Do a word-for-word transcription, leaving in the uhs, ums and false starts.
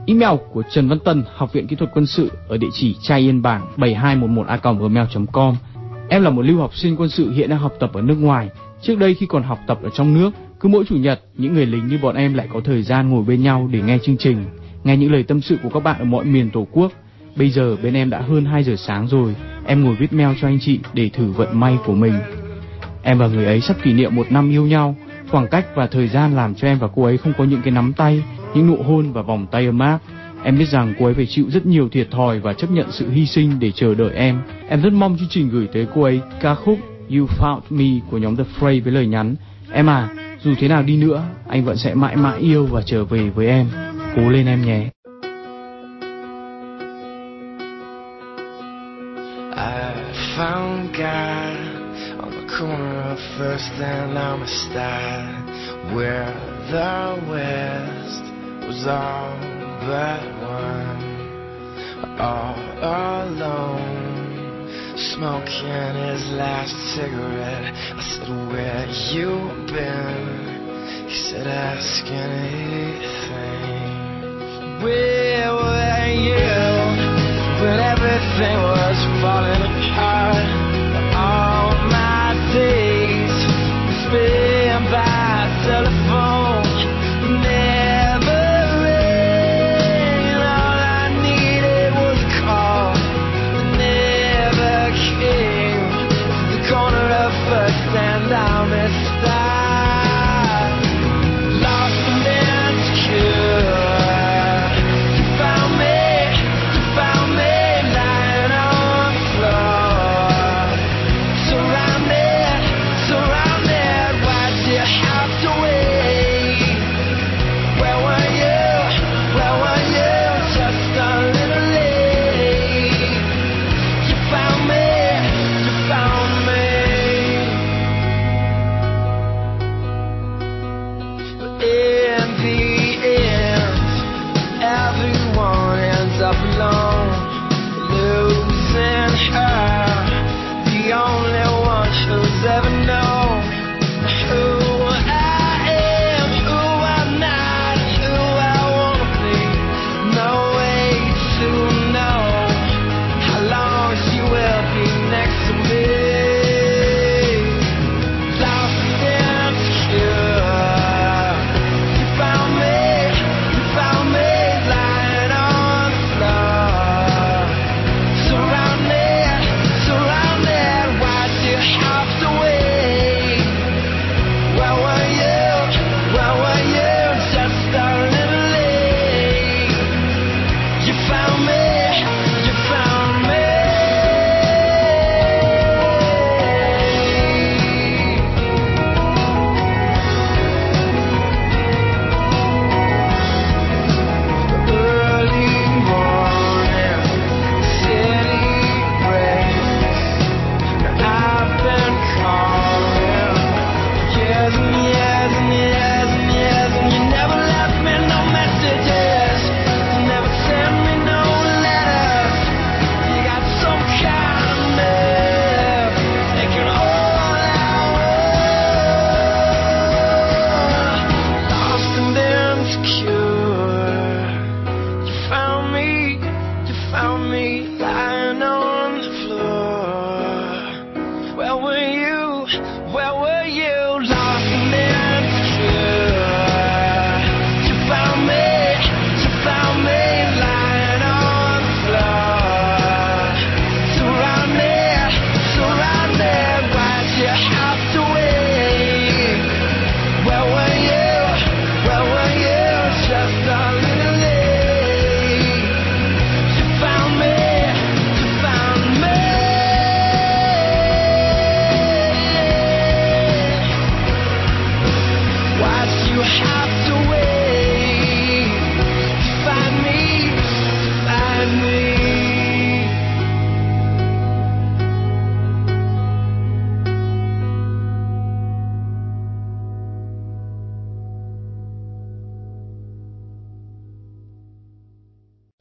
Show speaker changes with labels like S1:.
S1: Email của Trần Văn Tân, Học viện Kỹ thuật Quân sự ở địa chỉ trai yên bảng bảy hai một một a còng gmail chấm com. Em là một lưu học sinh quân sự hiện đang học tập ở nước ngoài. Trước đây khi còn học tập ở trong nước, cứ mỗi chủ nhật, những người lính như bọn em lại có thời gian ngồi bên nhau để nghe chương trình, nghe những lời tâm sự của các bạn ở mọi miền Tổ quốc. Bây giờ bên em đã hơn hai giờ sáng rồi, em ngồi viết mail cho anh chị để thử vận may của mình. Em và người ấy sắp kỷ niệm một năm yêu nhau. Khoảng cách và thời gian làm cho em và cô ấy không có những cái nắm tay, những nụ hôn và vòng tay ấm áp. Em biết rằng cô ấy phải chịu rất nhiều thiệt thòi và chấp nhận sự hy sinh để chờ đợi em. Em rất mong chương trình gửi tới cô ấy ca khúc You Found Me của nhóm The Fray với lời nhắn: em à, dù thế nào đi nữa, anh vẫn sẽ mãi mãi yêu và trở về với em. Cố lên em nhé.
S2: I found God on the corner of First and Amistad, where the West was all but one. All alone, smoking his last cigarette. I said, where you been? He said, ask anything. Where were you when everything was